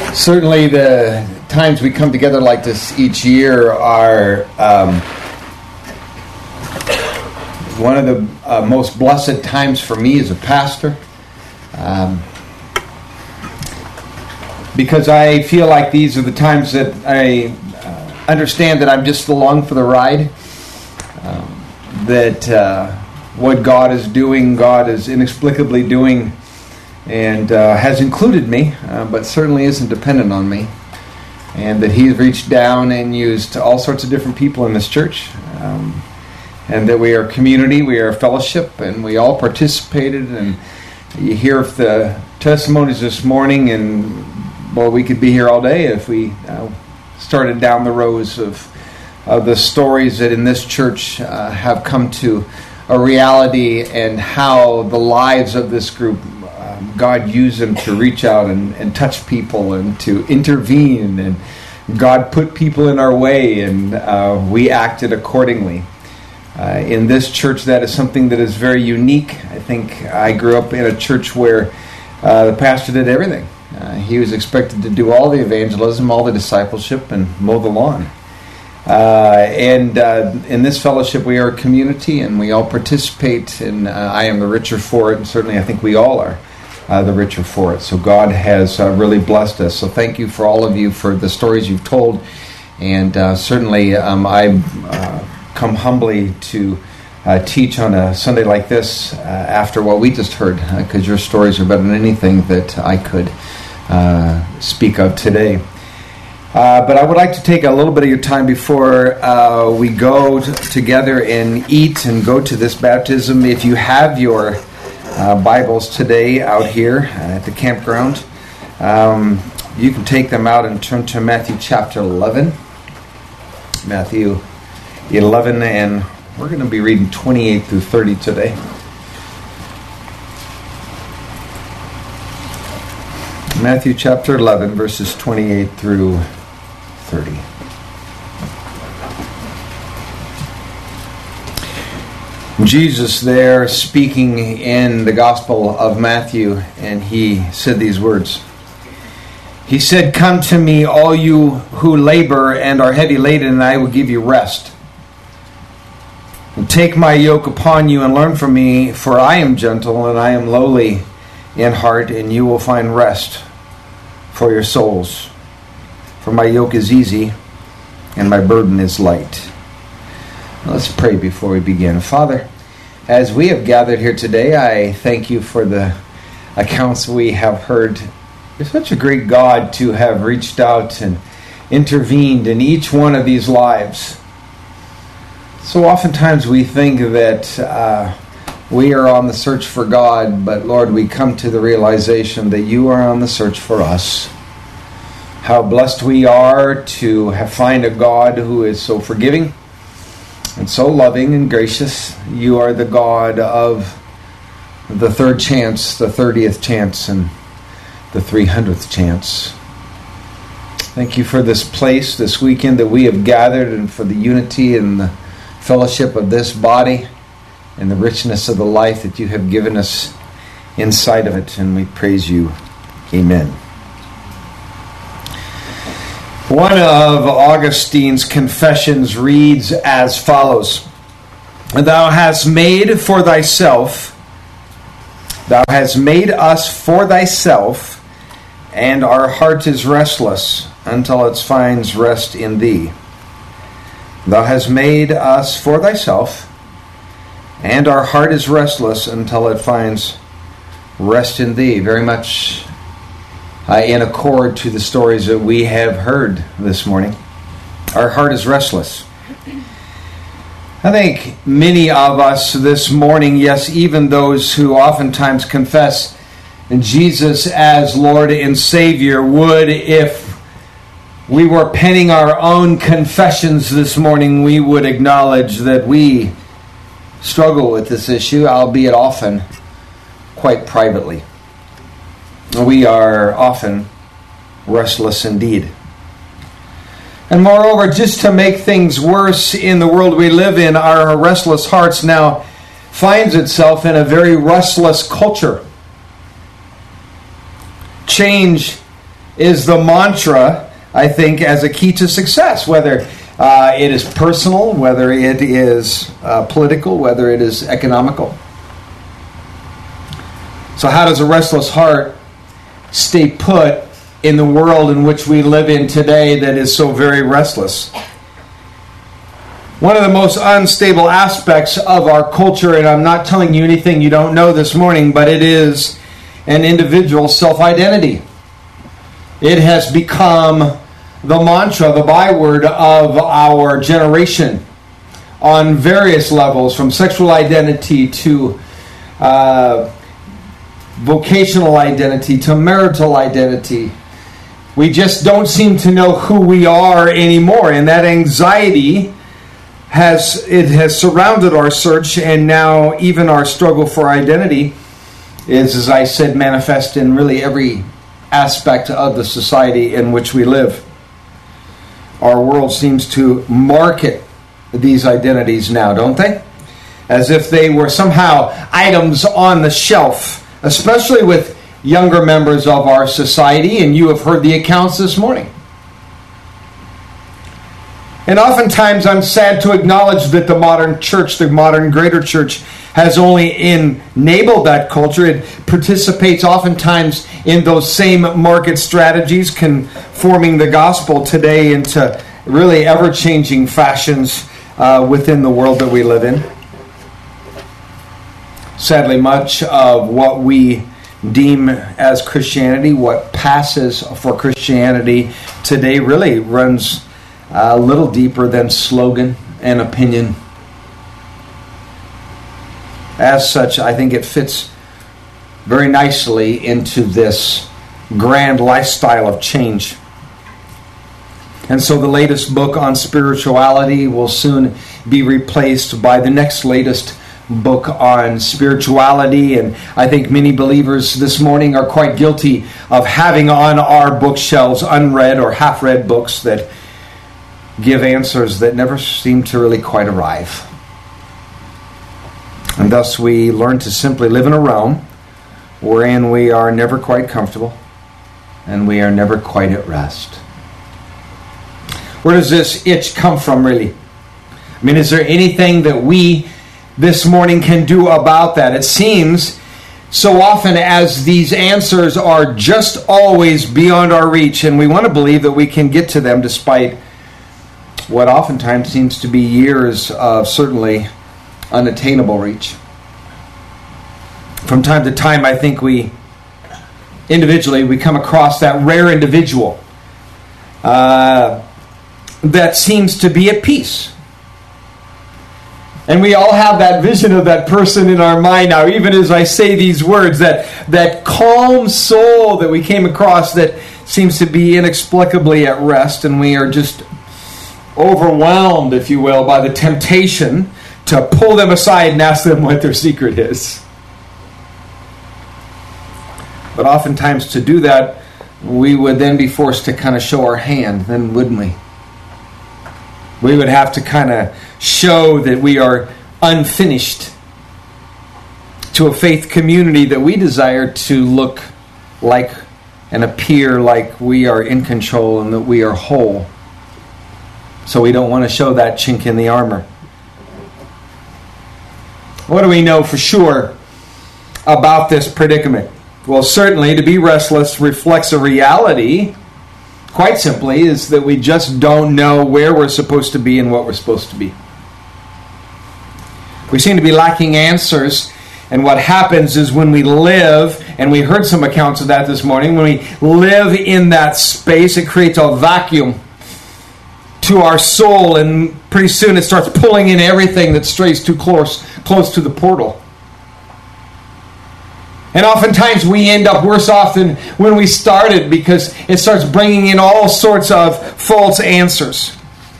Certainly the times we come together like this each year are one of the most blessed times for me as a pastor, because I feel like these are the times that I understand that I'm just along for the ride, that what God is doing, God is inexplicably doing, and has included me, but certainly isn't dependent on me, and that He's reached down and used all sorts of different people in this church, and that we are community, we are fellowship, and we all participated. And you hear of the testimonies this morning, and well, we could be here all day if we started down the rows of the stories that in this church have come to a reality, and how the lives of this group, God used them to reach out and touch people and to intervene, and God put people in our way, and we acted accordingly. In this church, that is something that is very unique. I think I grew up in a church where the pastor did everything. He was expected to do all the evangelism, all the discipleship, and mow the lawn. And in this fellowship, we are a community, and we all participate, and I am the richer for it, and certainly I think we all are the richer for it. So God has really blessed us. So thank you for all of you for the stories you've told, and certainly I come humbly to teach on a Sunday like this after what we just heard, because your stories are better than anything that I could speak of today. But I would like to take a little bit of your time before we go together and eat and go to this baptism. If you have your Bibles today out here at the campground, you can take them out and turn to Matthew chapter 11. Matthew 11, and we're going to be reading 28 through 30 today. Matthew chapter 11, verses 28 through 30. Jesus there speaking in the Gospel of Matthew, and he said these words. He said, "Come to me, all you who labor and are heavy laden, and I will give you rest. And take my yoke upon you and learn from me, for I am gentle and I am lowly in heart, and you will find rest for your souls. For my yoke is easy and my burden is light." Let's pray before we begin. Father, as we have gathered here today, I thank you for the accounts we have heard. You're such a great God to have reached out and intervened in each one of these lives. So oftentimes we think that we are on the search for God, but Lord, we come to the realization that you are on the search for us. How blessed we are to find a God who is so forgiving and so loving and gracious. You are the God of the third chance, the 30th chance, and the 300th chance. Thank you for this place, this weekend that we have gathered, and for the unity and the fellowship of this body and the richness of the life that you have given us inside of it, and we praise you. Amen. One of Augustine's confessions reads as follows: Thou hast made us for thyself, and our heart is restless until it finds rest in thee. Thou hast made us for thyself, and our heart is restless until it finds rest in thee. Very much in accord to the stories that we have heard this morning. Our heart is restless. I think many of us this morning, yes, even those who oftentimes confess Jesus as Lord and Savior, would, if we were penning our own confessions this morning, we would acknowledge that we struggle with this issue, albeit often quite privately. We are often restless indeed. And moreover, just to make things worse in the world we live in, our restless hearts now finds itself in a very restless culture. Change is the mantra, I think, as a key to success, whether it is personal, whether it is political, whether it is economical. So how does a restless heart stay put in the world in which we live in today that is so very restless? One of the most unstable aspects of our culture, and I'm not telling you anything you don't know this morning, but it is an individual self-identity. It has become the mantra, the byword of our generation on various levels, from sexual identity to vocational identity to marital identity. We just don't seem to know who we are anymore, and that anxiety has surrounded our search, and now even our struggle for identity is, as I said, manifest in really every aspect of the society in which we live. Our world seems to market these identities now, don't they? As if they were somehow items on the shelf, especially with younger members of our society, and you have heard the accounts this morning. And oftentimes I'm sad to acknowledge that the modern church, the modern greater church, has only enabled that culture. It participates oftentimes in those same market strategies, conforming the gospel today into really ever-changing fashions within the world that we live in. Sadly, much of what we deem as Christianity, what passes for Christianity today, really runs a little deeper than slogan and opinion. As such, I think it fits very nicely into this grand lifestyle of change. And so the latest book on spirituality will soon be replaced by the next latest book on spirituality, and I think many believers this morning are quite guilty of having on our bookshelves unread or half-read books that give answers that never seem to really quite arrive. And thus we learn to simply live in a realm wherein we are never quite comfortable and we are never quite at rest. Where does this itch come from, really? I mean, is there anything that we this morning can do about that? It seems so often as these answers are just always beyond our reach, and we want to believe that we can get to them despite what oftentimes seems to be years of certainly unattainable reach. From time to time, I think we come across that rare individual that seems to be at peace. And we all have that vision of that person in our mind now, even as I say these words, that calm soul that we came across that seems to be inexplicably at rest, and we are just overwhelmed, if you will, by the temptation to pull them aside and ask them what their secret is. But oftentimes to do that, we would then be forced to kind of show our hand, then wouldn't we? We would have to kind of show that we are unfinished to a faith community that we desire to look like and appear like we are in control and that we are whole. So we don't want to show that chink in the armor. What do we know for sure about this predicament? Well, certainly to be restless reflects a reality. Quite simply, is that we just don't know where we're supposed to be and what we're supposed to be. We seem to be lacking answers, and what happens is when we live, and we heard some accounts of that this morning, when we live in that space, it creates a vacuum to our soul, and pretty soon it starts pulling in everything that strays too close to the portal. And oftentimes we end up worse off than when we started, because it starts bringing in all sorts of false answers.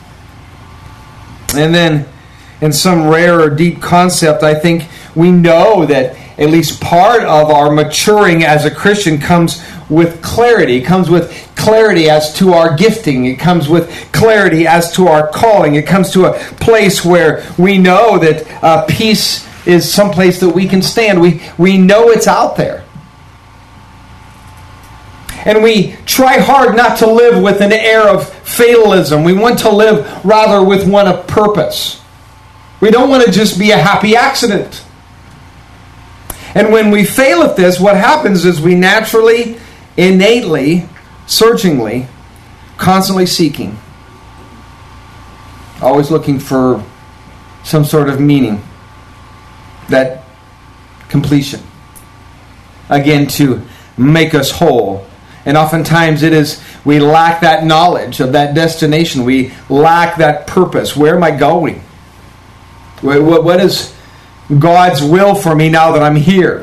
And then, in some rare or deep concept, I think we know that at least part of our maturing as a Christian comes with clarity. It comes with clarity as to our gifting. It comes with clarity as to our calling. It comes to a place where we know that peace is someplace that we can stand. We know it's out there. And we try hard not to live with an air of fatalism. We want to live rather with one of purpose. We don't want to just be a happy accident. And when we fail at this, what happens is we naturally, innately, searchingly, constantly seeking, always looking for some sort of meaning, that completion, again, to make us whole. And oftentimes it is we lack that knowledge of that destination. We lack that purpose. Where am I going? What is God's will for me now that I'm here?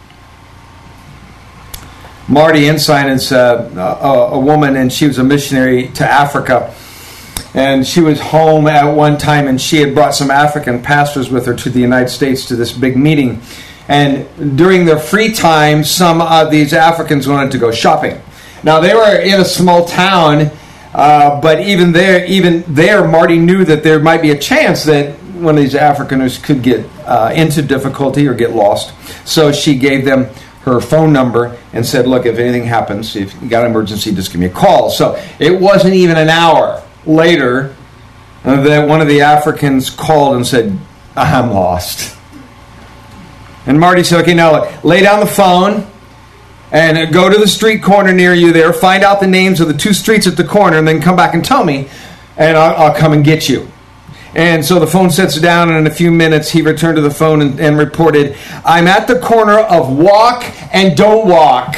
Marty Ensign is a woman, and she was a missionary to Africa. And she was home at one time, and she had brought some African pastors with her to the United States to this big meeting. And during their free time, some of these Africans wanted to go shopping. Now, they were in a small town, but even there, Marty knew that there might be a chance that one of these Africans could get into difficulty or get lost. So she gave them her phone number and said, look, if anything happens, if you got an emergency, just give me a call. So it wasn't even an hour later that one of the Africans called and said, I'm lost. And Marty said, okay, now lay down the phone and go to the street corner near you there, find out the names of the 2 streets at the corner, and then come back and tell me, and I'll come and get you. And so the phone sets down, and in a few minutes he returned to the phone and reported, I'm at the corner of Walk and Don't Walk.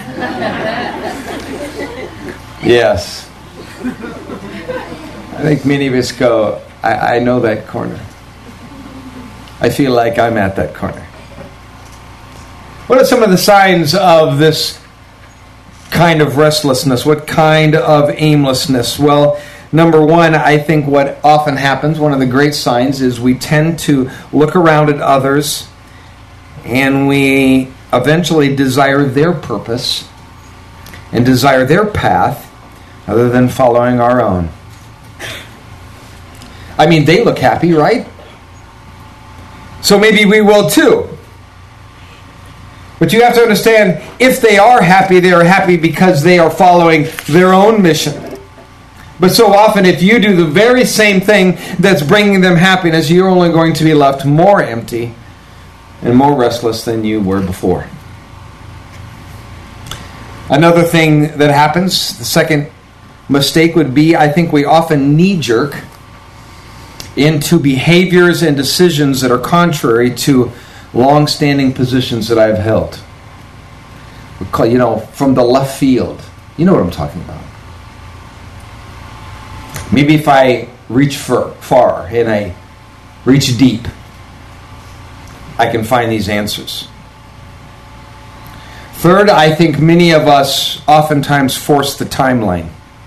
Yes. I think many of us go, I know that corner. I feel like I'm at that corner. What are some of the signs of this kind of restlessness? What kind of aimlessness? Well, number one, I think what often happens, one of the great signs, is we tend to look around at others and we eventually desire their purpose and desire their path other than following our own. I mean, they look happy, right? So maybe we will too. But you have to understand, if they are happy because they are following their own mission. But so often, if you do the very same thing that's bringing them happiness, you're only going to be left more empty and more restless than you were before. Another thing that happens, the second mistake would be, I think we often knee-jerk into behaviors and decisions that are contrary to long-standing positions that I've held. We call, from the left field. You know what I'm talking about. Maybe if I reach far and I reach deep, I can find these answers. Third, I think many of us oftentimes force the timeline.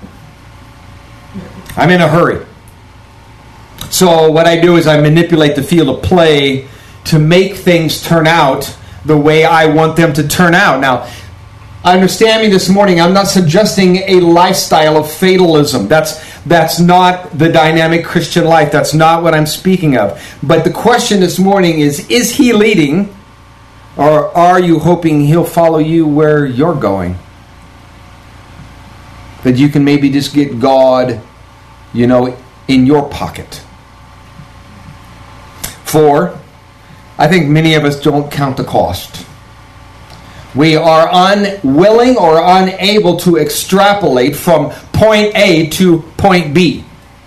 I'm in a hurry. So what I do is I manipulate the field of play to make things turn out the way I want them to turn out. Now, understand me this morning, I'm not suggesting a lifestyle of fatalism. That's not the dynamic Christian life. That's not what I'm speaking of. But the question this morning is he leading, or are you hoping he'll follow you where you're going? That you can maybe just get God, in your pocket. 4, I think many of us don't count the cost. We are unwilling or unable to extrapolate from point A to point B.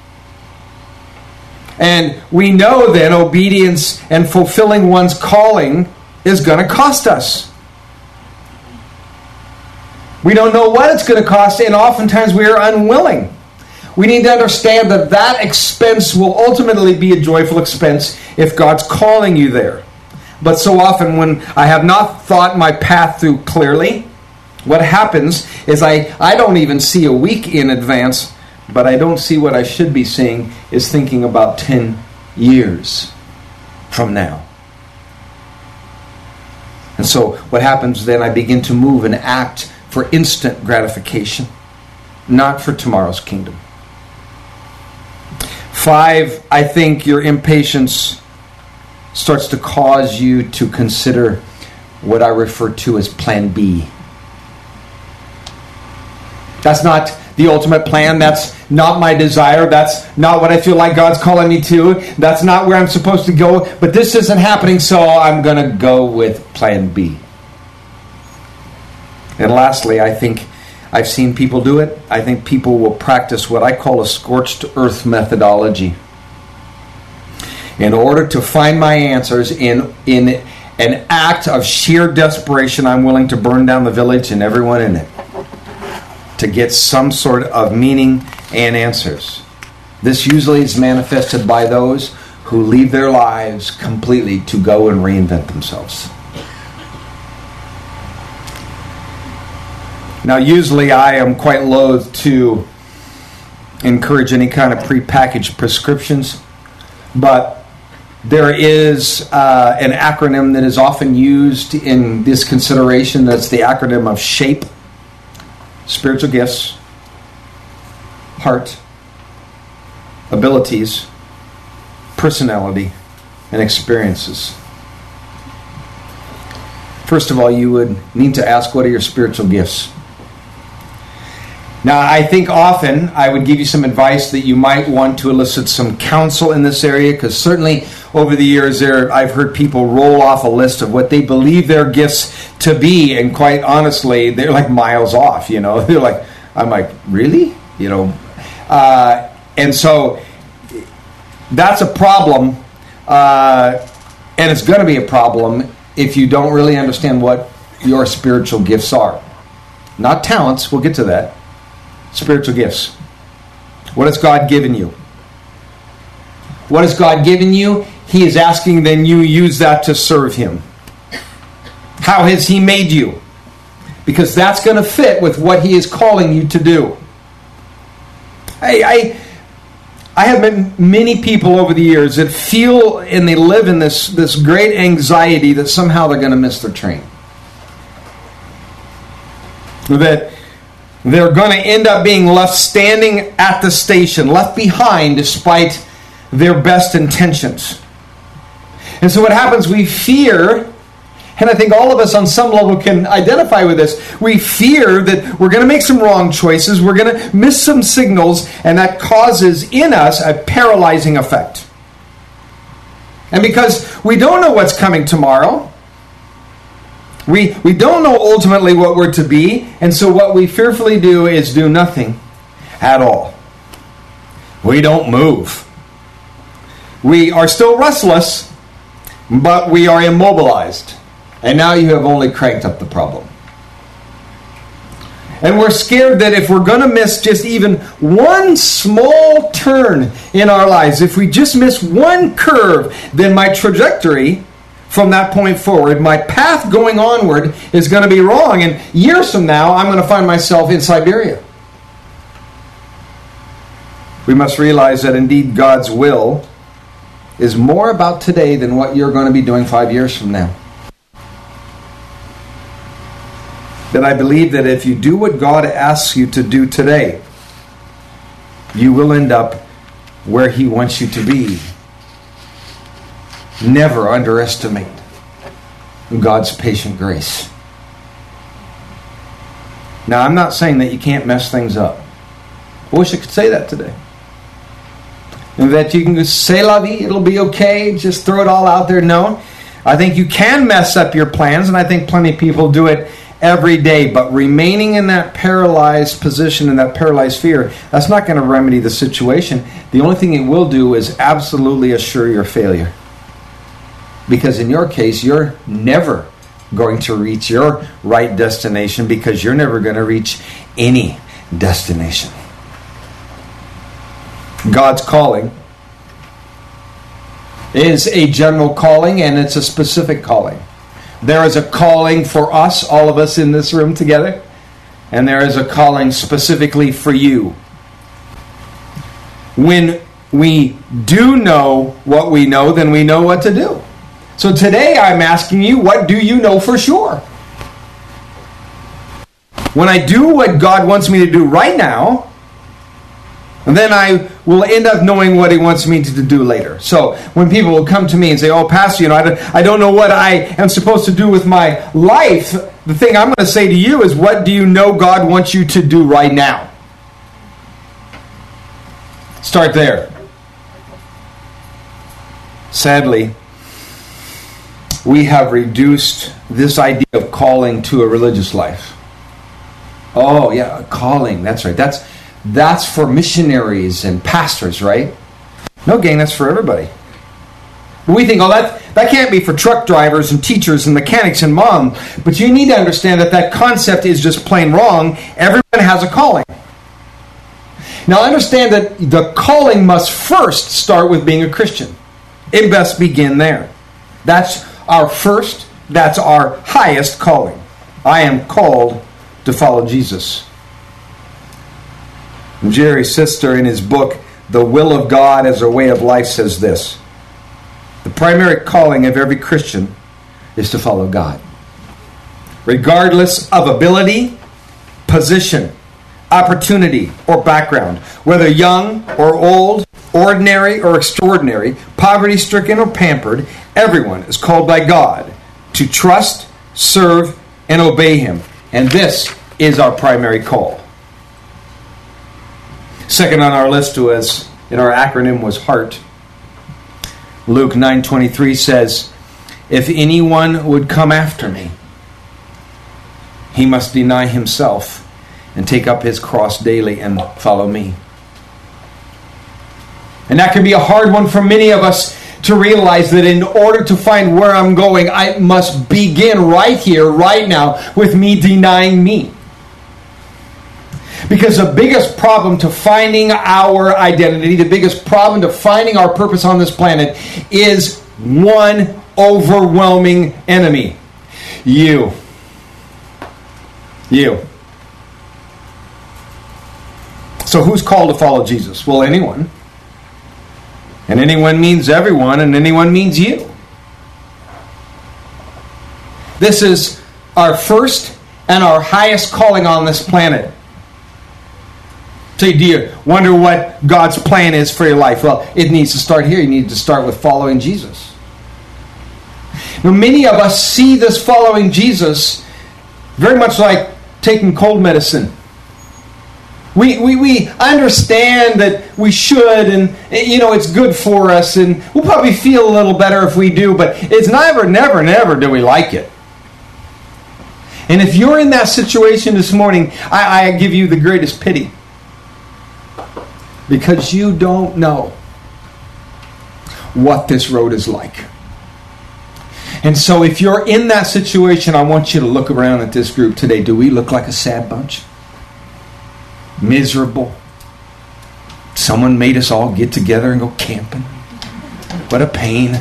And we know that obedience and fulfilling one's calling is going to cost us. We don't know what it's going to cost, and oftentimes we are unwilling. We need to understand that expense will ultimately be a joyful expense if God's calling you there. But so often when I have not thought my path through clearly, what happens is I don't even see a week in advance, but I don't see what I should be seeing is thinking about 10 years from now. And so what happens then, I begin to move and act for instant gratification, not for tomorrow's kingdom. 5, I think your impatience starts to cause you to consider what I refer to as plan B. That's not the ultimate plan. That's not my desire. That's not what I feel like God's calling me to. That's not where I'm supposed to go. But this isn't happening, so I'm going to go with plan B. And lastly, I think I've seen people do it. I think people will practice what I call a scorched earth methodology. In order to find my answers in an act of sheer desperation, I'm willing to burn down the village and everyone in it to get some sort of meaning and answers. This usually is manifested by those who leave their lives completely to go and reinvent themselves. Now, usually I am quite loath to encourage any kind of prepackaged prescriptions, but there is an acronym that is often used in this consideration. That's the acronym of SHAPE: spiritual gifts, heart, abilities, personality, and experiences. First of all, you would need to ask, what are your spiritual gifts? Now, I think often I would give you some advice that you might want to elicit some counsel in this area, because certainly over the years I've heard people roll off a list of what they believe their gifts to be, and quite honestly, they're like miles off, They're like, I'm like, really? And so that's a problem, and it's going to be a problem if you don't really understand what your spiritual gifts are. Not talents, we'll get to that. Spiritual gifts. What has God given you? What has God given you? He is asking then you use that to serve Him. How has He made you? Because that's going to fit with what He is calling you to do. I have met many people over the years that feel and they live in this great anxiety that somehow they're going to miss their train. That they're going to end up being left standing at the station, left behind despite their best intentions. And so what happens, we fear, and I think all of us on some level can identify with this, we fear that we're going to make some wrong choices, we're going to miss some signals, and that causes in us a paralyzing effect. And because we don't know what's coming tomorrow, we don't know ultimately what we're to be, and so what we fearfully do is do nothing at all. We don't move. We are still restless, but we are immobilized. And now you have only cranked up the problem. And we're scared that if we're going to miss just even one small turn in our lives, if we just miss one curve, then my trajectory from that point forward, my path going onward is going to be wrong. And years from now, I'm going to find myself in Siberia. We must realize that indeed God's will is more about today than what you're going to be doing 5 years from now. That I believe that if you do what God asks you to do today, you will end up where He wants you to be. Never underestimate God's patient grace. Now, I'm not saying that you can't mess things up. I wish I could say that today. And that you can just say la vie, it'll be okay, just throw it all out there. No. I think you can mess up your plans, and I think plenty of people do it every day, but remaining in that paralyzed position and that paralyzed fear, that's not going to remedy the situation. The only thing it will do is absolutely assure your failure. Because in your case, you're never going to reach your right destination, because you're never going to reach any destination. God's calling is a general calling, and it's a specific calling. There is a calling for us, all of us in this room together, and there is a calling specifically for you. When we do know what we know, then we know what to do. So today I'm asking you, what do you know for sure? When I do what God wants me to do right now, then I will end up knowing what He wants me to do later. So when people will come to me and say, oh, Pastor, I don't know what I am supposed to do with my life, the thing I'm going to say to you is, what do you know God wants you to do right now? Start there. Sadly, we have reduced this idea of calling to a religious life. Oh, yeah, calling. That's right. That's for missionaries and pastors, right? No, gang, that's for everybody. We think, oh, that can't be for truck drivers and teachers and mechanics and mom. But you need to understand that concept is just plain wrong. Everyone has a calling. Now, understand that the calling must first start with being a Christian. It must begin there. That's our highest calling. I am called to follow Jesus. And Jerry Sister, in his book, The Will of God as a Way of Life, says this: the primary calling of every Christian is to follow God, regardless of ability, position, opportunity, or background, whether young or old, ordinary or extraordinary, poverty-stricken or pampered. Everyone is called by God to trust, serve, and obey Him. And this is our primary call. Second on our list was, in our acronym, was heart. Luke 9:23 says, if anyone would come after me, he must deny himself and take up his cross daily and follow me. And that can be a hard one for many of us to realize, that in order to find where I'm going, I must begin right here, right now, with me denying me. Because the biggest problem to finding our identity, the biggest problem to finding our purpose on this planet, is one overwhelming enemy. You. So who's called to follow Jesus? Well, anyone. And anyone means everyone, and anyone means you. This is our first and our highest calling on this planet. So do you wonder what God's plan is for your life? Well, it needs to start here. You need to start with following Jesus. Now, many of us see this following Jesus very much like taking cold medicine. We understand that we should, and it's good for us, and we'll probably feel a little better if we do, but it's never do we like it. And if you're in that situation this morning, I give you the greatest pity. Because you don't know what this road is like. And so if you're in that situation, I want you to look around at this group today. Do we look like a sad bunch? Miserable? Someone made us all get together and go camping? What a pain.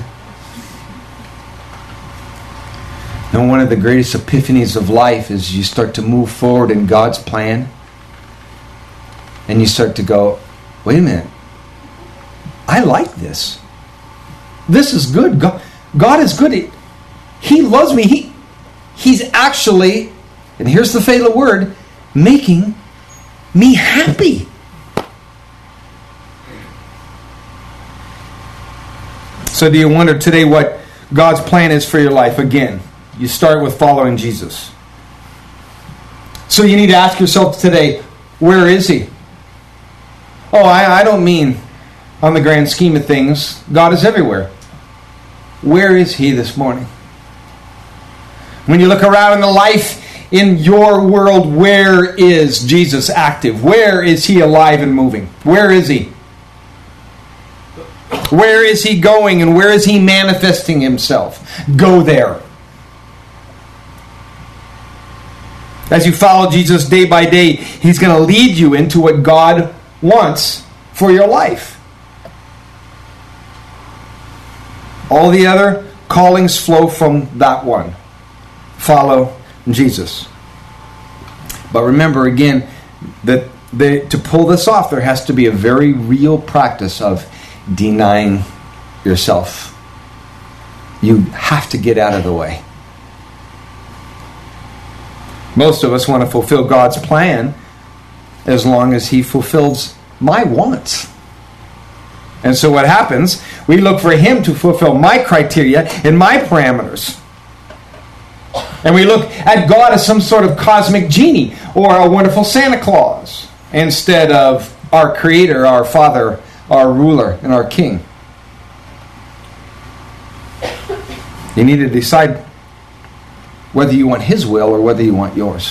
Now, one of the greatest epiphanies of life is you start to move forward in God's plan. And you start to go, wait a minute. I like this. This is good. God is good. He loves me. He's actually, and here's the fatal word, making me happy. So do you wonder today what God's plan is for your life? Again, you start with following Jesus. So you need to ask yourself today, where is He? Oh, I don't mean on the grand scheme of things. God is everywhere. Where is He this morning? When you look around in the life in your world, where is Jesus active? Where is He alive and moving? Where is He? Where is He going, and where is He manifesting Himself? Go there. As you follow Jesus day by day, He's going to lead you into what God wants for your life. All the other callings flow from that one. Follow Jesus. But remember again that to pull this off, there has to be a very real practice of denying yourself. You have to get out of the way. Most of us want to fulfill God's plan as long as He fulfills my wants. And so what happens? We look for Him to fulfill my criteria and my parameters. And we look at God as some sort of cosmic genie or a wonderful Santa Claus instead of our Creator, our Father, our ruler, and our King. You need to decide whether you want His will or whether you want yours.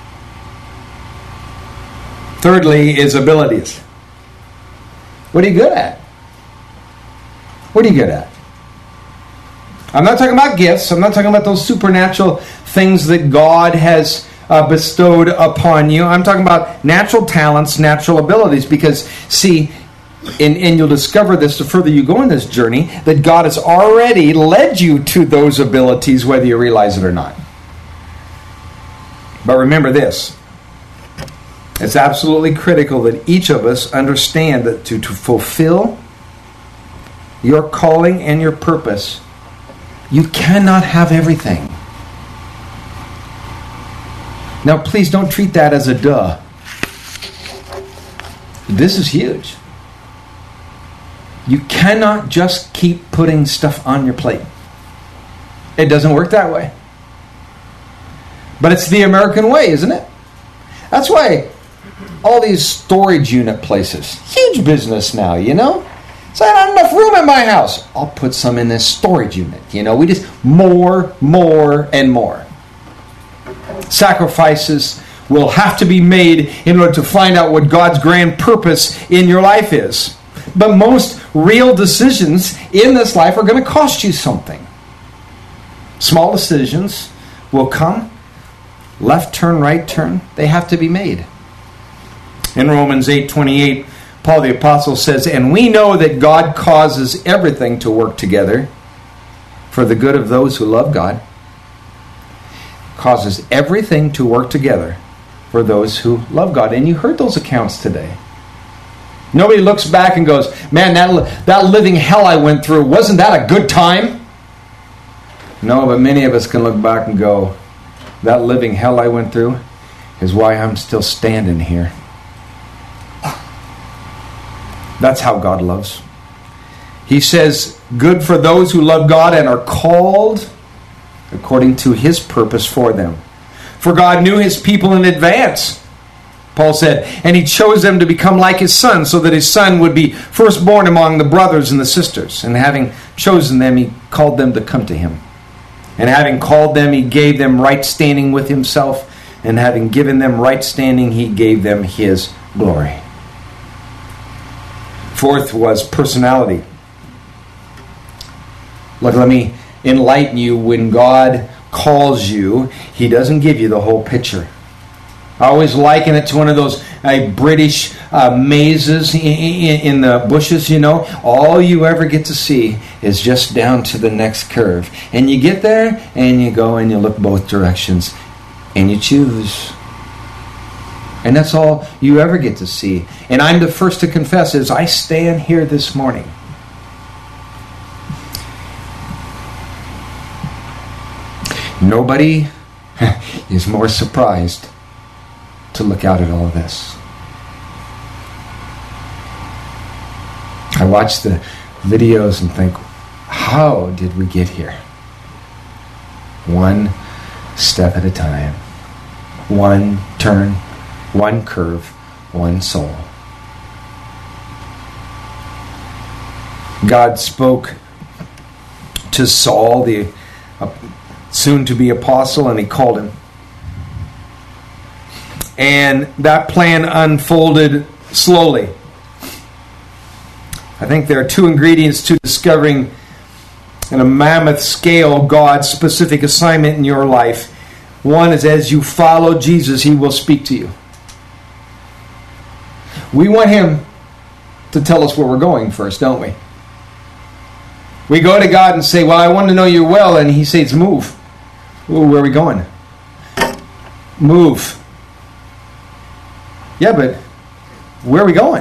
Thirdly is abilities. What are you good at? What are you good at? I'm not talking about gifts. I'm not talking about those supernatural things that God has bestowed upon you. I'm talking about natural talents, natural abilities. Because, see, and you'll discover this the further you go in this journey, that God has already led you to those abilities, whether you realize it or not. But remember this. It's absolutely critical that each of us understand that to fulfill your calling and your purpose, you cannot have everything. Now, please don't treat that as a duh. This is huge. You cannot just keep putting stuff on your plate. It doesn't work that way. But it's the American way, isn't it? That's why all these storage unit places, huge business now, you know? So I don't have enough room in my house. I'll put some in this storage unit. You know, we just more, and more. Sacrifices will have to be made in order to find out what God's grand purpose in your life is. But most real decisions in this life are going to cost you something. Small decisions will come. Left turn, right turn. They have to be made. In Romans 8:28, Paul the Apostle says, "And we know that God causes everything to work together for the good of those who love God." Causes everything to work together for those who love God. And you heard those accounts today. Nobody looks back and goes, "Man, that living hell I went through, wasn't that a good time?" No, but many of us can look back and go, "That living hell I went through is why I'm still standing here." That's how God loves. He says, good for those who love God and are called according to His purpose for them. For God knew His people in advance, Paul said, and He chose them to become like His Son, so that His Son would be firstborn among the brothers and the sisters. And having chosen them, He called them to come to Him. And having called them, He gave them right standing with Himself. And having given them right standing, He gave them His glory. Fourth was personality. Look, let me enlighten you. When God calls you, He doesn't give you the whole picture. I always liken it to one of those British mazes in the bushes, you know. All you ever get to see is just down to the next curve. And you get there, and you go and you look both directions, and you choose. And that's all you ever get to see. And I'm the first to confess, as I stand here this morning, nobody is more surprised to look out at all of this. I watch the videos and think, how did we get here? One step at a time. One turn, one curve, one soul. God spoke to Saul, the soon-to-be apostle, and He called him. And that plan unfolded slowly. I think there are two ingredients to discovering in a mammoth scale God's specific assignment in your life. One is, as you follow Jesus, He will speak to you. We want Him to tell us where we're going first, don't we? We go to God and say, well, I want to know your will, and He says, move. Ooh, where are we going? Move. Yeah, but where are we going?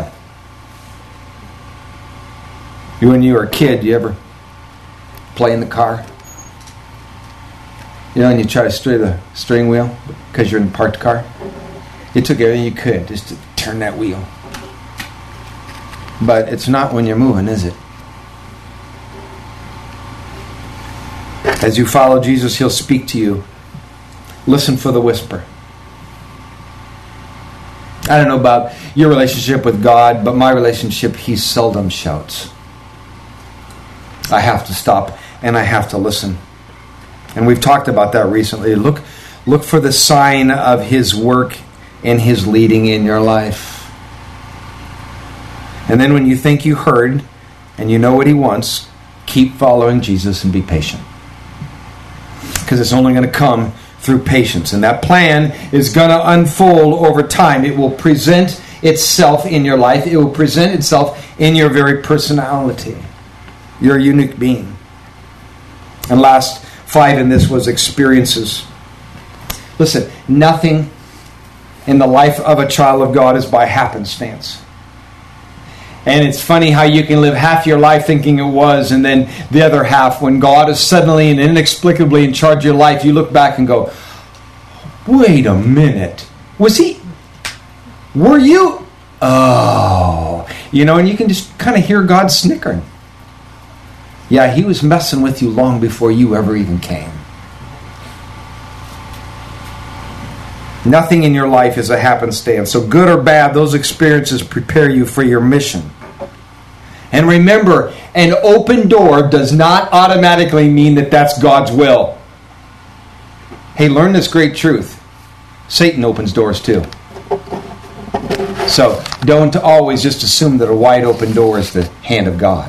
When you were a kid, you ever play in the car? You know, and you try to steer the steering wheel because you're in a parked car? You took everything you could just to turn that wheel. But it's not when you're moving, is it? As you follow Jesus, He'll speak to you listen for the whisper. I don't know about your relationship with God, but my relationship, He seldom shouts. I have to stop and I have to listen. And we've talked about that recently. Look for the sign of His work and His leading in your life. And then when you think you heard and you know what He wants, keep following Jesus and be patient. Because it's only going to come through patience. And that plan is going to unfold over time. It will present itself in your life. It will present itself in your very personality. You're a unique being. And last 5 in this was experiences. Listen, nothing in the life of a child of God is by happenstance. And it's funny how you can live half your life thinking it was, and then the other half, when God is suddenly and inexplicably in charge of your life, you look back and go, wait a minute. Were you? Oh. And you can just kind of hear God snickering. Yeah, He was messing with you long before you ever even came. Nothing in your life is a happenstance. So good or bad, those experiences prepare you for your mission. And remember, an open door does not automatically mean that that's God's will. Hey, learn this great truth. Satan opens doors too. So don't always just assume that a wide open door is the hand of God.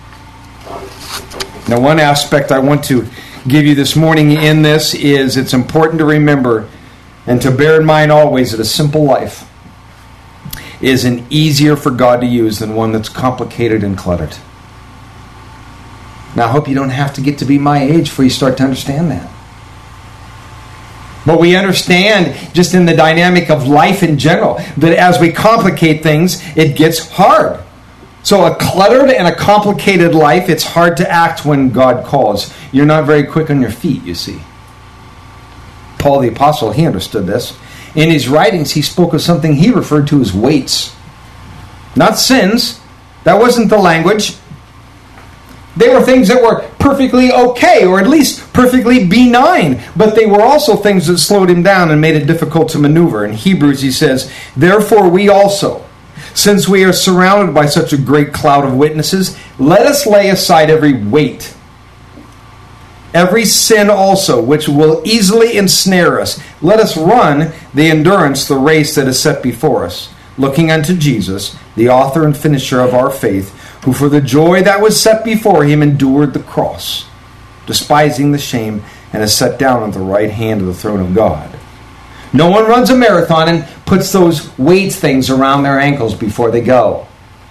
Now, one aspect I want to give you this morning in this is it's important to remember and to bear in mind always that a simple life is an easier for God to use than one that's complicated and cluttered. Now, I hope you don't have to get to be my age before you start to understand that. But we understand just in the dynamic of life in general that as we complicate things, it gets hard. So a cluttered and a complicated life, it's hard to act when God calls. You're not very quick on your feet, you see. Paul the Apostle, he understood this. In his writings, he spoke of something he referred to as weights. Not sins. That wasn't the language. They were things that were perfectly okay, or at least perfectly benign. But they were also things that slowed him down and made it difficult to maneuver. In Hebrews, he says, therefore we also, since we are surrounded by such a great cloud of witnesses, let us lay aside every weight, every sin also, which will easily ensnare us. Let us run the endurance, the race that is set before us, looking unto Jesus, the author and finisher of our faith, who for the joy that was set before him endured the cross, despising the shame, and is set down at the right hand of the throne of God. No one runs a marathon and puts those weight things around their ankles before they go.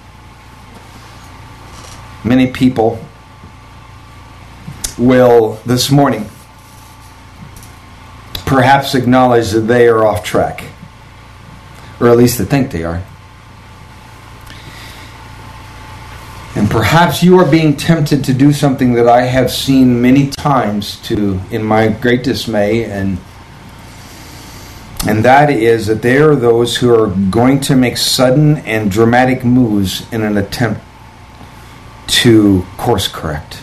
Many people will this morning perhaps acknowledge that they are off track, or at least they think they are. And perhaps you are being tempted to do something that I have seen many times in my great dismay, and that is that there are those who are going to make sudden and dramatic moves in an attempt to course correct.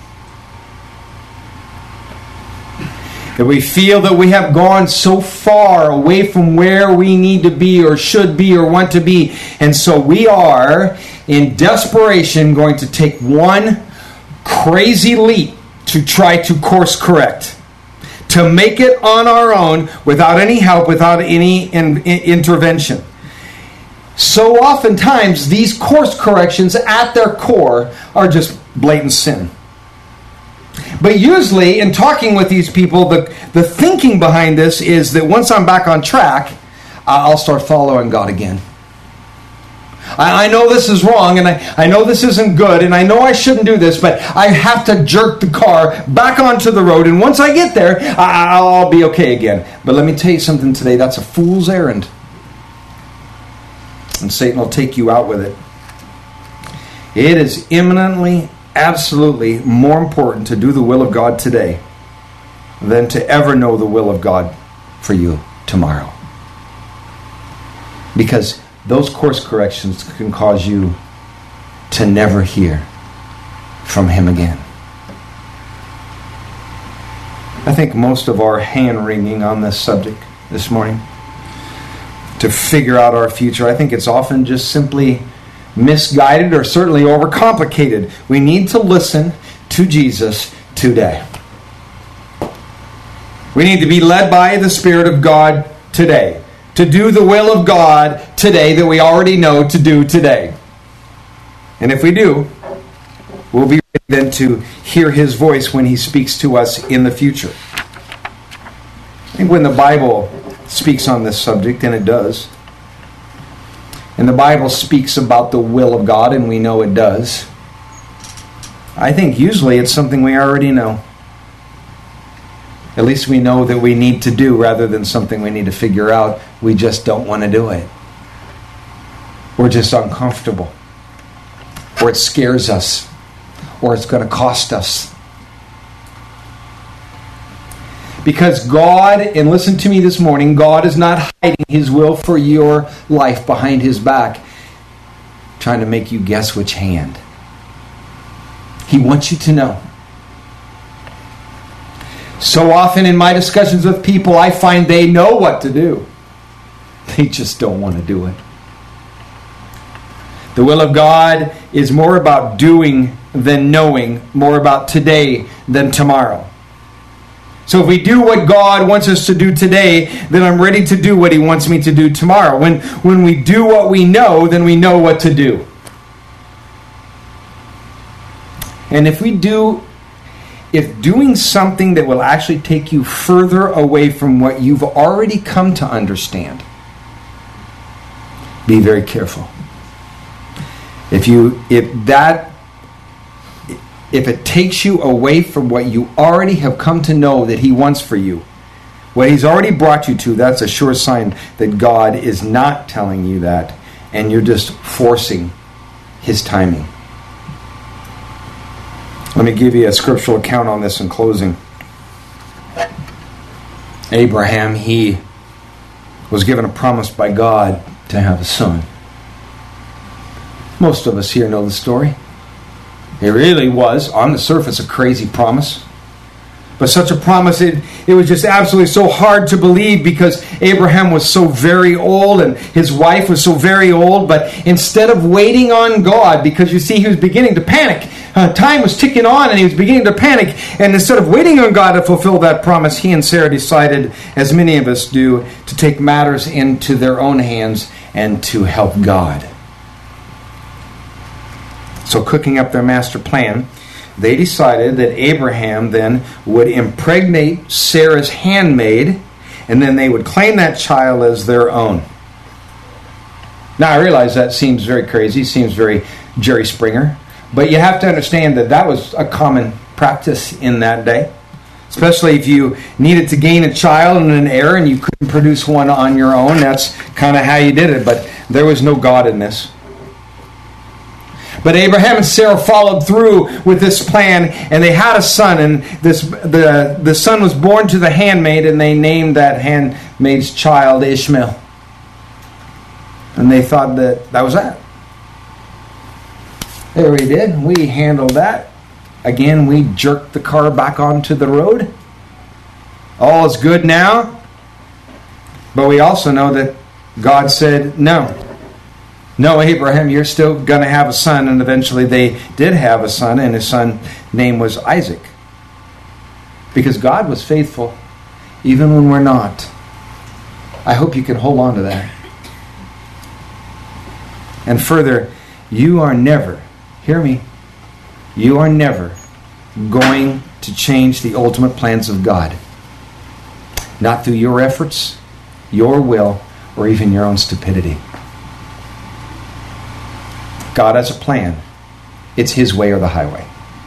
That we feel that we have gone so far away from where we need to be or should be or want to be. And so we are, in desperation, going to take one crazy leap to try to course correct. To make it on our own without any help, without any intervention. So oftentimes, these course corrections at their core are just blatant sin. But usually, in talking with these people, the thinking behind this is that once I'm back on track, I'll start following God again. I know this is wrong, and I know this isn't good, and I know I shouldn't do this, but I have to jerk the car back onto the road, and once I get there, I'll be okay again. But let me tell you something today, that's a fool's errand. And Satan will take you out with it. It is imminently, absolutely more important to do the will of God today than to ever know the will of God for you tomorrow. Because those course corrections can cause you to never hear from Him again. I think most of our hand-wringing on this subject this morning, to figure out our future, I think it's often just simply misguided or certainly overcomplicated. We need to listen to Jesus today. We need to be led by the Spirit of God today, to do the will of God today that we already know to do today. And if we do, we'll be ready then to hear His voice when He speaks to us in the future. I think when the Bible speaks on this subject, and it does, and the Bible speaks about the will of God, and we know it does, I think usually it's something we already know. At least we know that we need to do rather than something we need to figure out. We just don't want to do it. We're just uncomfortable. Or it scares us. Or it's going to cost us. Because God, and listen to me this morning, God is not hiding His will for your life behind His back, trying to make you guess which hand. He wants you to know. So often in my discussions with people, I find they know what to do. They just don't want to do it. The will of God is more about doing than knowing, more about today than tomorrow. So if we do what God wants us to do today, then I'm ready to do what He wants me to do tomorrow. When we do what we know, then we know what to do. And if doing something that will actually take you further away from what you've already come to understand, be very careful. If it takes you away from what you already have come to know that He wants for you, what He's already brought you to, that's a sure sign that God is not telling you that, and you're just forcing His timing. Let me give you a scriptural account on this in closing. Abraham, he was given a promise by God to have a son. Most of us here know the story. It really was, on the surface, a crazy promise. But such a promise, it was just absolutely so hard to believe because Abraham was so very old and his wife was so very old. But instead of waiting on God, because you see he was beginning to panic, time was ticking on and he was beginning to panic. And instead of waiting on God to fulfill that promise, he and Sarah decided, as many of us do, to take matters into their own hands and to help God. So cooking up their master plan, they decided that Abraham then would impregnate Sarah's handmaid, and then they would claim that child as their own. Now, I realize that seems very crazy, seems very Jerry Springer, but you have to understand that that was a common practice in that day, especially if you needed to gain a child and an heir and you couldn't produce one on your own. That's kind of how you did it, but there was no God in this. But Abraham and Sarah followed through with this plan, and they had a son, and the son was born to the handmaid, and they named that handmaid's child Ishmael. And they thought that was that. There we did. We handled that. Again, we jerked the car back onto the road. All is good now. But we also know that God said no. No, Abraham, you're still going to have a son. And eventually they did have a son, and his son's name was Isaac. Because God was faithful, even when we're not. I hope you can hold on to that. And further, you are never, hear me, you are never going to change the ultimate plans of God. Not through your efforts, your will, or even your own stupidity. God has a plan. It's His way or the highway.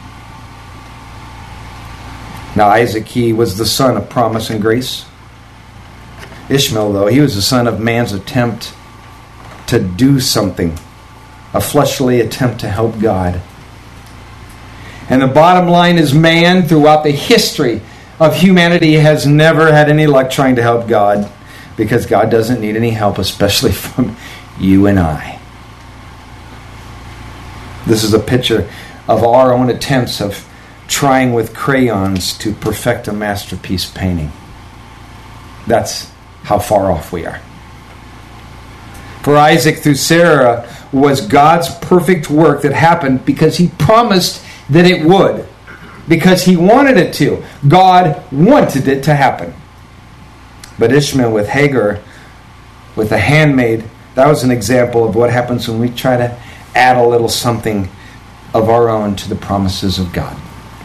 Now Isaac, he was the son of promise and grace. Ishmael, though, he was the son of man's attempt to do something. A fleshly attempt to help God. And the bottom line is, man throughout the history of humanity has never had any luck trying to help God, because God doesn't need any help, especially from you and I. This is a picture of our own attempts of trying with crayons to perfect a masterpiece painting. That's how far off we are. For Isaac through Sarah was God's perfect work that happened because he promised that it would. Because he wanted it to. God wanted it to happen. But Ishmael with Hagar, with a handmaid, that was an example of what happens when we try to add a little something of our own to the promises of God.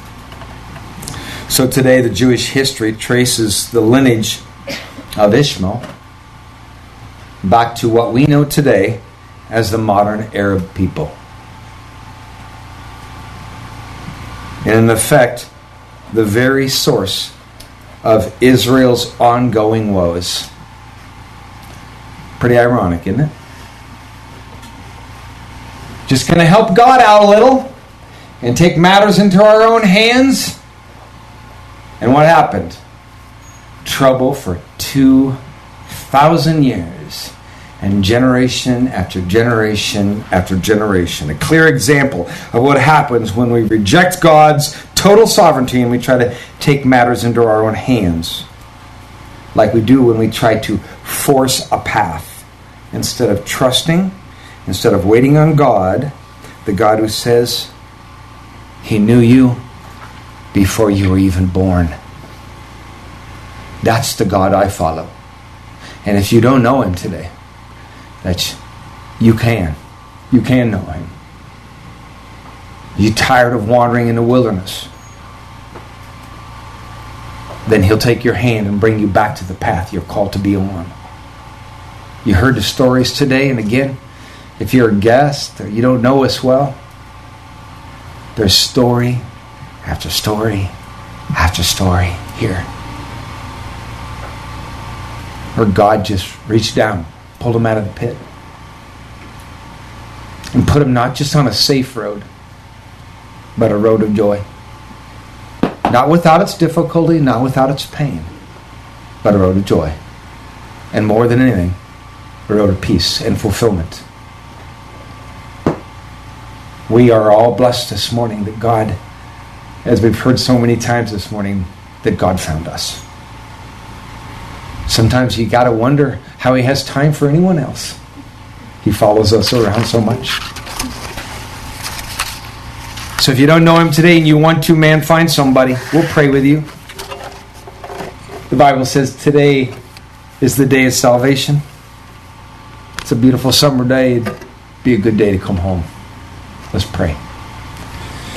So today the Jewish history traces the lineage of Ishmael back to what we know today as the modern Arab people. And in effect, the very source of Israel's ongoing woes. Pretty ironic, isn't it? Just going to help God out a little and take matters into our own hands. And what happened? Trouble for 2,000 years. And generation after generation after generation. A clear example of what happens when we reject God's total sovereignty and we try to take matters into our own hands. Like we do when we try to force a path. Instead of trusting, instead of waiting on God, the God who says, He knew you before you were even born. That's the God I follow. And if you don't know Him today, that you can know Him. You tired of wandering in the wilderness? Then He'll take your hand and bring you back to the path you're called to be on. You heard the stories today, and again, if you're a guest or you don't know us well, there's story after story after story here. Where God just reached down, pulled him out of the pit, and put him not just on a safe road, but a road of joy. Not without its difficulty, not without its pain, but a road of joy. And more than anything, a road of peace and fulfillment. We are all blessed this morning that God, as we've heard so many times this morning, that God found us. Sometimes you got to wonder how He has time for anyone else. He follows us around so much. So if you don't know Him today and you want to, man, find somebody. We'll pray with you. The Bible says today is the day of salvation. It's a beautiful summer day. It'd be a good day to come home. Let's pray.